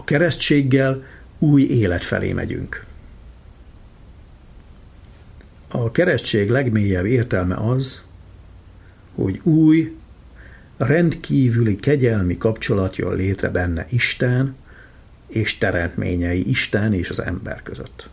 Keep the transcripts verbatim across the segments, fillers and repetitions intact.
keresztséggel új élet felé megyünk. A keresztség legmélyebb értelme az, hogy új, rendkívüli kegyelmi kapcsolat jön létre benne Isten és teremtményei, Isten és az ember között.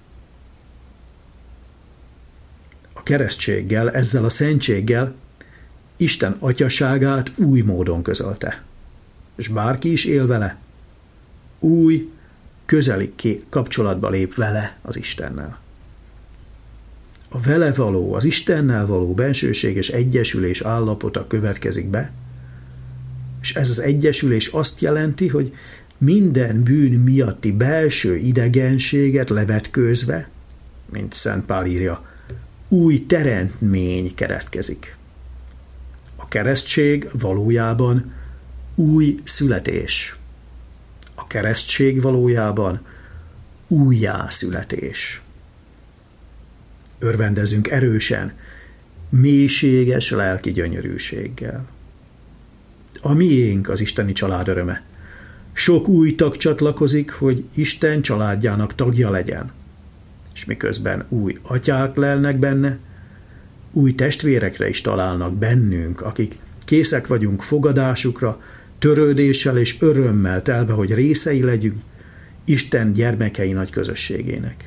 A keresztséggel, ezzel a szentséggel Isten atyaságát új módon közölte, és bárki is él vele, új, közeli kapcsolatba lép vele, az Istennel. A vele való, az Istennel való bensőséges egyesülés állapota következik be, és ez az egyesülés azt jelenti, hogy minden bűn miatti belső idegenséget levetkőzve, mint Szent Pál írja, új teremtmény keretkezik. A keresztség valójában új születés. A keresztség valójában újjászületés. Örvendezünk erősen, mélységes lelki gyönyörűséggel. A miénk az isteni család öröme. Sok új tag csatlakozik, hogy Isten családjának tagja legyen. És miközben új atyák lelnek benne, új testvérekre is találnak bennünk, akik készek vagyunk fogadásukra, törődéssel és örömmel telve, hogy részei legyünk Isten gyermekei nagy közösségének.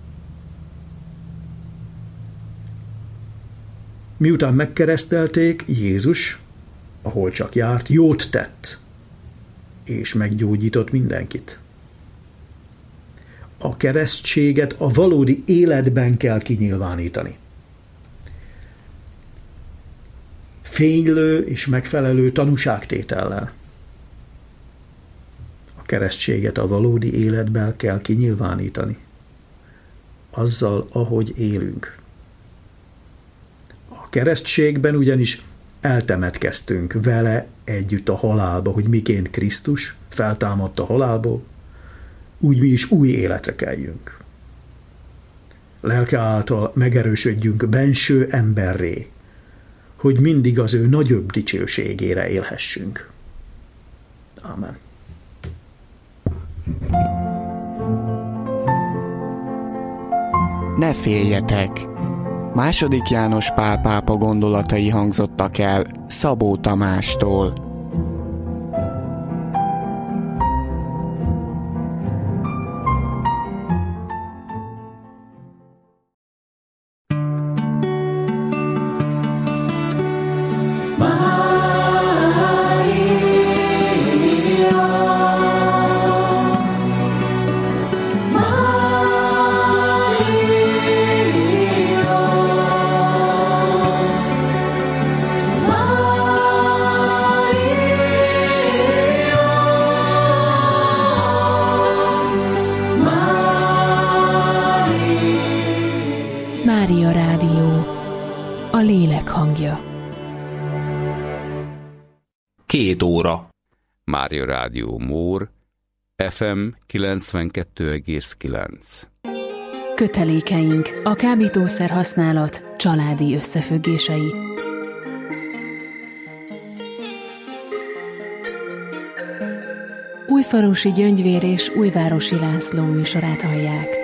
Miután megkeresztelték, Jézus, ahol csak járt, jót tett, és meggyógyított mindenkit. A keresztséget a valódi életben kell kinyilvánítani. Fénylő és megfelelő tanúságtétellel. A keresztséget a valódi életben kell kinyilvánítani. Azzal, ahogy élünk. A keresztségben ugyanis eltemetkeztünk vele együtt a halálba, hogy miként Krisztus feltámadt a halálból, úgy mi is új életre kelljünk. Lelke által megerősödjünk benső emberré, hogy mindig az ő nagyobb dicsőségére élhessünk. Ámen. Ne féljetek! Második János Pál pápa gondolatai hangzottak el Szabó Tamástól. Mária Rádió, a lélek hangja. Két óra. Mária Rádió Mór, ef em kilencvenkettő egész kilenc. Kötelékeink, a kábítószer használat családi összefüggései. Újfalusi Gyöngyvér és Újvárosi László műsorát hallják.